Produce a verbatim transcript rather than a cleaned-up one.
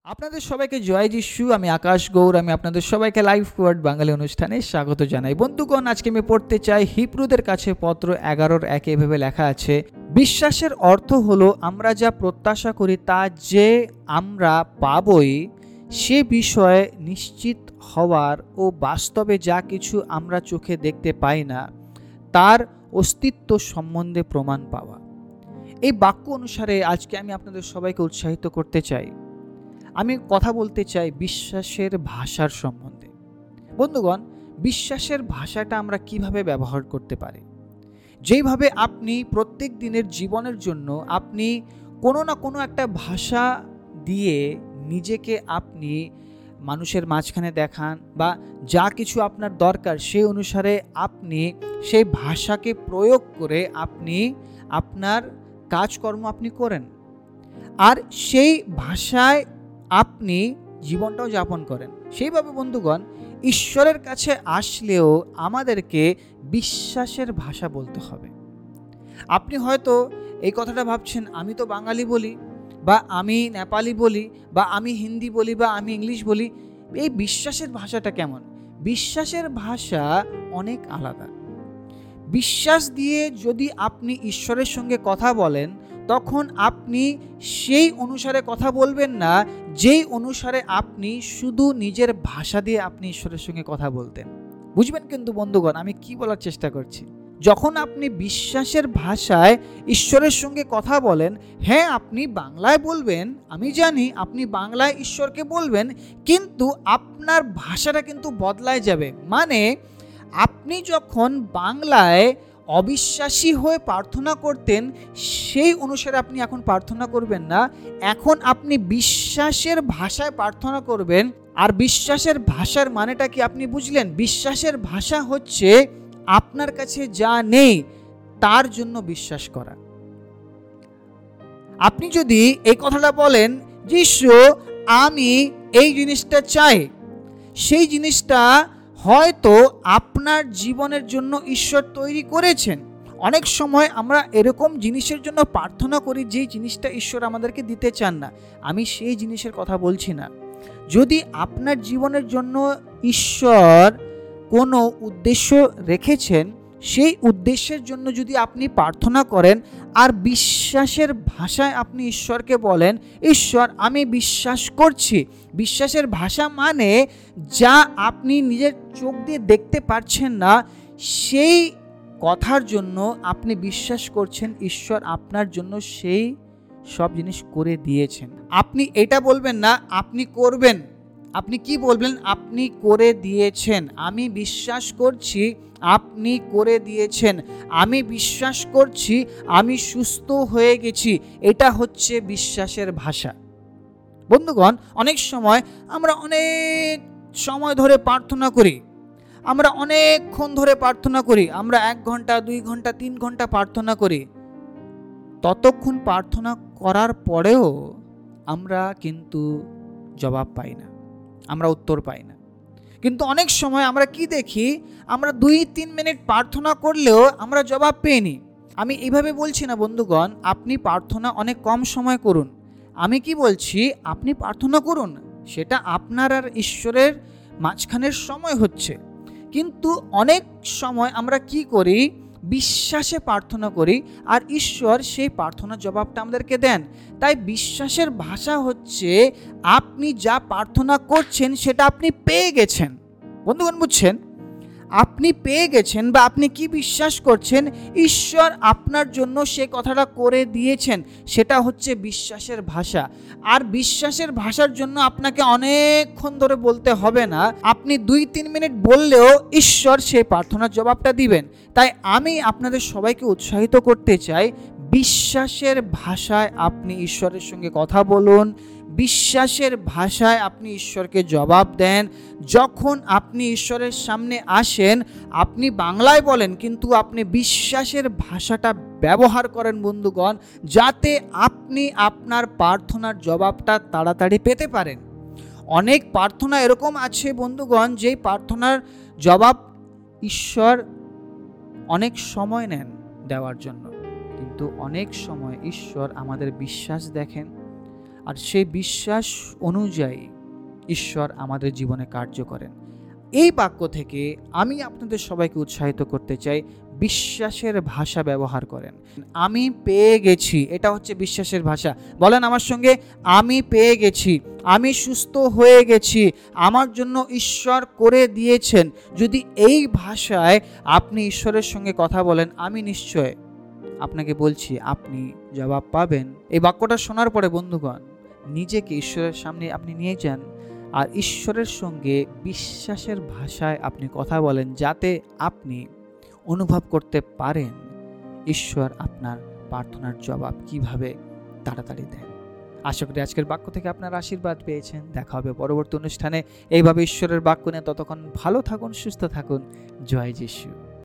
আপনাদের সবাইকে জয় যিশু। আমি আকাশ গৌর। আমি আপনাদের সবাইকে লাইভ ওয়ার্ড বাঙালি অনুষ্ঠানে স্বাগত জানাই। বন্ধুগণ, আজকে আমি পড়তে চাই হিব্রুদের কাছে পত্র এগারোর একে এভাবে লেখা আছে, বিশ্বাসের অর্থ হলো আমরা যা প্রত্যাশা করি তা যে আমরা পাবই সে বিষয়ে নিশ্চিত হওয়ার ও বাস্তবে যা কিছু আমরা চোখে দেখতে পাই না তার অস্তিত্ব সম্বন্ধে প্রমাণ পাওয়া। এই বাক্য অনুসারে আজকে আমি আপনাদের সবাইকে উৎসাহিত করতে চাই। আমি কথা বলতে চাই বিশ্বাসের ভাষার সম্বন্ধে। বন্ধুগণ, বিশ্বাসের ভাষাটা আমরা কিভাবে ব্যবহার করতে পারি? যেইভাবে আপনি প্রত্যেক দিনের জীবনের জন্য আপনি কোনো না কোনো একটা ভাষা দিয়ে নিজেকে আপনি মানুষের মাঝখানে দেখান, বা যা কিছু আপনার দরকার সেই অনুসারে আপনি সেই ভাষাকে প্রয়োগ করে আপনি আপনার কাজকর্ম আপনি করেন, আর সেই ভাষায় আপনি জীবনটাও যাপন করেন। সেইভাবে বন্ধুগণ, ঈশ্বরের কাছে আসলেও আমাদেরকে বিশ্বাসের ভাষা বলতে হবে। আপনি হয়তো এই কথাটা ভাবছেন, আমি তো বাঙালি বলি, বা আমি নেপালি বলি, বা আমি হিন্দি বলি, বা আমি ইংলিশ বলি, এই বিশ্বাসের ভাষাটা কেমন? বিশ্বাসের ভাষা অনেক আলাদা। বিশ্বাস দিয়ে যদি আপনি ঈশ্বরের সঙ্গে কথা বলেন, তখন আপনি সেই অনুসারে কথা বলবেন না যেই অনুসারে আপনি শুধু নিজের ভাষা দিয়ে আপনি ঈশ্বরের সঙ্গে কথা বলতেন। বুঝবেন কিন্তু বন্ধুগণ, আমি কি বলার চেষ্টা করছি। যখন আপনি বিশ্বাসের ভাষায় ঈশ্বরের সঙ্গে কথা বলেন, হ্যাঁ আপনি বাংলায় বলবেন, আমি জানি আপনি বাংলায় ঈশ্বরকে বলবেন, কিন্তু আপনার ভাষাটা কিন্তু বদলায় যাবে। মানে আপনি যখন বাংলায় অবিশ্বাসী হয়ে প্রার্থনা করতেন, সেই অনুসারে আপনি এখন প্রার্থনা করবেন না। এখন আপনি বিশ্বাসের ভাষায় প্রার্থনা করবেন। আর বিশ্বাসের ভাষার মানেটা কি আপনি বুঝলেন? বিশ্বাসের ভাষা হচ্ছে আপনার কাছে যা নেই তার জন্য বিশ্বাস করা। আপনি যদি এই কথাটা বলেন, যিশু আমি এই জিনিসটা চাই, সেই জিনিসটা হয়তো আপনার জীবনের জন্য ঈশ্বর তৈরি করেছেন। অনেক সময় আমরা এরকম জিনিসের জন্য প্রার্থনা করি যে জিনিসটা ঈশ্বর আমাদেরকে দিতে চান না। আমি সেই জিনিসের কথা বলছি না। যদি আপনার জীবনের জন্য ঈশ্বর কোনো উদ্দেশ্য রেখেছেন, সেই উদ্দেশ্যের জন্য যদি আপনি প্রার্থনা করেন আর বিশ্বাসের ভাষায় আপনি ঈশ্বরকে বলেন, ঈশ্বর আমি বিশ্বাস করছি। বিশ্বাসের ভাষা মানে যা আপনি নিজের চোখ দিয়ে দেখতে পাচ্ছেন না, সেই কথার জন্য আপনি বিশ্বাস করছেন ঈশ্বর আপনার জন্য সেই সব জিনিস করে দিয়েছেন। আপনি এটা বলবেন না আপনি করবেন। আপনি কি বলবেন? আপনি করে দিয়েছেন। আমি বিশ্বাস করছি আপনি করে দিয়েছেন। আমি বিশ্বাস করছি আমি সুস্থ হয়ে গেছি। এটা হচ্ছে বিশ্বাসের ভাষা। বন্ধুগণ, অনেক সময় আমরা অনেক সময় ধরে প্রার্থনা করি, আমরা অনেকক্ষণ ধরে প্রার্থনা করি, আমরা এক ঘন্টা দুই ঘন্টা তিন ঘন্টা প্রার্থনা করি। ততক্ষণ প্রার্থনা করার পরেও আমরা কিন্তু জবাব পাই না, আমরা উত্তর পাই না। কিন্তু অনেক সময় আমরা কি দেখি, আমরা দুই তিন মিনিট প্রার্থনা করলেও আমরা জবাব পেইনি। আমি এইভাবে বলছি না বন্ধুগণ আপনি প্রার্থনা অনেক কম সময় করুন। আমি কি বলছি, আপনি প্রার্থনা করুন, সেটা আপনার আর ঈশ্বরের মাঝখানের সময় হচ্ছে। কিন্তু অনেক সময় আমরা কি করি, বিশ্বাসে প্রার্থনা করি, আর ঈশ্বর সেই প্রার্থনার জবাবটা আমাদেরকে দেন। তাই বিশ্বাসের ভাষা হচ্ছে আপনি যা প্রার্থনা করছেন সেটা আপনি পেয়ে গেছেন। বন্ধুগণ, বুঝছেন? আপনি পেয়ে গেছেন, বা আপনি কি বিশ্বাস করছেন, ঈশ্বর আপনার জন্য সে কথাটা করে দিয়েছেন। সেটা হচ্ছে বিশ্বাসের ভাষা। আর বিশ্বাসের ভাষার জন্য আপনাকে অনেকক্ষণ ধরে বলতে হবে না, আপনি দুই তিন মিনিট বললেও ঈশ্বর সেই প্রার্থনার জবাবটা দিবেন। তাই আমি আপনাদের সবাইকে উৎসাহিত করতে চাই, বিশ্বাসের ভাষায় আপনি ঈশ্বরের সঙ্গে কথা বলুন, বিশ্বাসের ভাষায় আপনি ঈশ্বরকে জবাব দেন। যখন আপনি ঈশ্বরের সামনে আসেন, আপনি বাংলায় বলেন, কিন্তু আপনি বিশ্বাসের ভাষাটা ব্যবহার করেন বন্ধুগণ, যাতে আপনি আপনার প্রার্থনার জবাবটা তাড়াতাড়ি পেতে পারেন। অনেক প্রার্থনা এরকম আছে বন্ধুগণ, যেই প্রার্থনার জবাব ঈশ্বর অনেক সময় নেন দেওয়ার জন্য, কিন্তু অনেক সময় ঈশ্বর আমাদের বিশ্বাস দেখেন, আর সেই বিশ্বাস অনুযায়ী ঈশ্বর আমাদের জীবনে কার্য করেন। এই বাক্য থেকে আমি আপনাদের সবাইকে উৎসাহিত করতে চাই, বিশ্বাসের ভাষা ব্যবহার করেন। আমি পেয়ে গেছি, এটা হচ্ছে বিশ্বাসের ভাষা। বলেন আমার সঙ্গে, আমি পেয়ে গেছি, আমি সুস্থ হয়ে গেছি, আমার জন্য ঈশ্বর করে দিয়েছেন। যদি এই ভাষায় আপনি ঈশ্বরের সঙ্গে কথা বলেন, আমি নিশ্চয় আপনাকে বলছি আপনি জবাব পাবেন। এই বাক্যটা শোনার পরে বন্ধুগণ, নিজেকে ঈশ্বরের সামনে আপনি নিয়ে যান আর ঈশ্বরের সঙ্গে বিশ্বাসের ভাষায় আপনি কথা বলেন, যাতে আপনি অনুভব করতে পারেন ঈশ্বর আপনার প্রার্থনার জবাব কিভাবে তাড়াতাড়ি দেন। আশা করি আজকের বাক্য থেকে আপনার আশীর্বাদ পেয়েছেন। দেখা হবে পরবর্তী অনুষ্ঠানে এইভাবে ঈশ্বরের বাক্য নিয়ে। ততক্ষণ ভালো থাকুন, সুস্থ থাকুন। জয় যিশু।